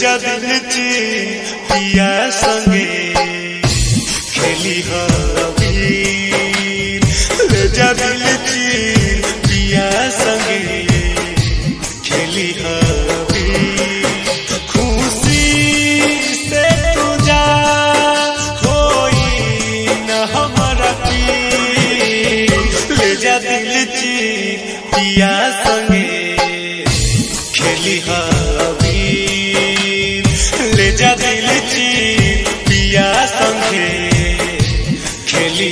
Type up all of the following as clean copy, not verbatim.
जा दिल ची पिया संगे खेली अबीर ले जा दिल ची पिया संगे खेली अबीर खुशी से तू जा होई न हमारा पीर ले जा दिल ची पिया संगे खेली अबीर ले जा दिल ची पिया संगे खेली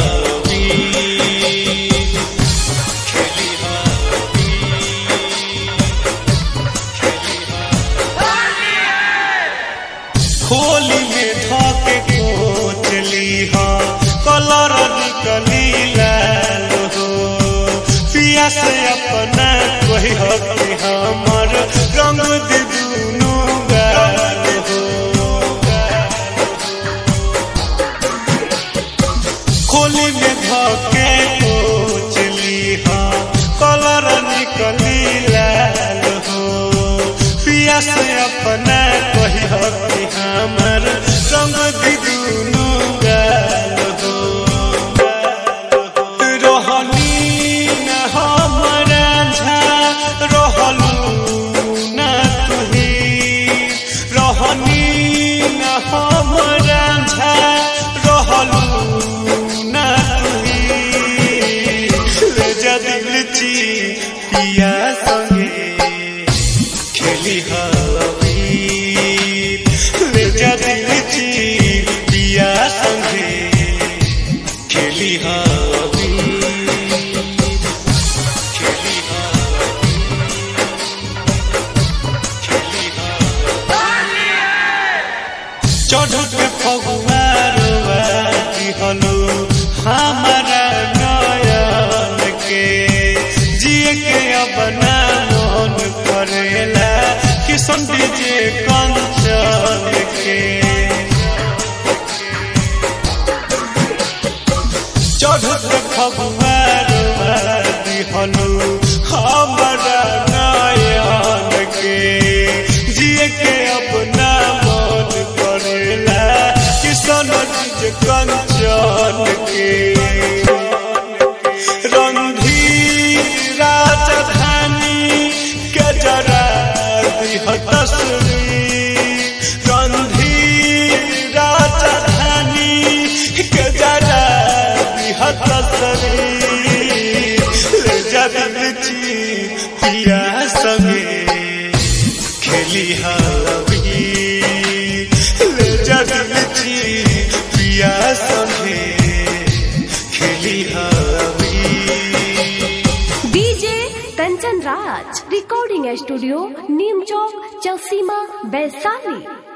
खोली में धोके कोचली कलर निकली लाल हो पिया से अपना कोई हकी हमर रंग दे दूनु गाल हो खोली में धोके कोचली कलर निकली लाल हो पिया से अपना कोई हकी हमर रंग दे दूनु गाल हो रोहनी न हमरा झा रहलू न तुही रोहनी न हमरा झा रहलू न तुही ले जा दिल ची पिया संगे खेली अबीर ले जा दिल ची पिया संगे खेली चढ़ के फगुआरवा हलो हमारा नयन के जिए के अपना मन करेला किसन डीजे कंचन के चढ़ के फगुआरवा हलो हमारा नयन के जिए के अपना मन करेला किसन डीजे कंचन के रणधीर राजधानी के जरा दिह तस्वीर रणधीर राजधानी के जरा दिह तस्वीर ले जा दिल ची पिया संगे खेली अबीर ले जा दिल ची पिया संगे खेली अबीर। DJ Kanchan Raj recording studio नीम चौक चौसीमा वैशाली।